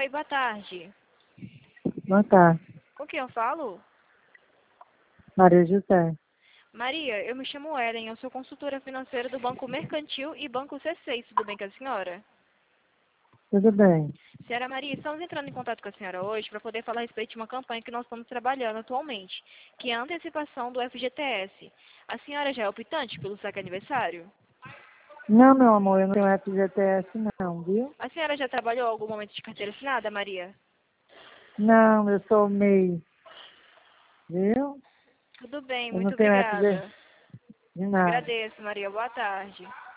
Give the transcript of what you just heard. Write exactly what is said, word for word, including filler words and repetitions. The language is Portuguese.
Oi, boa tarde. Boa tarde, Com quem eu falo? Maria José. Maria, eu me chamo Ellen, eu sou consultora financeira do Banco Mercantil e Banco C seis, tudo bem com a senhora? Tudo bem? Senhora Maria, estamos entrando em contato com a senhora hoje para poder falar a respeito de uma campanha que nós estamos trabalhando atualmente, que é a antecipação do F G T S. A senhora já é optante pelo saque aniversário? Não, meu amor, eu não tenho F G T S não, viu? A senhora já trabalhou algum momento de carteira assinada, Maria? Não, eu sou MEI, viu? Tudo bem, Eu não muito tenho F G obrigada. de nada. Agradeço, Maria. Boa tarde.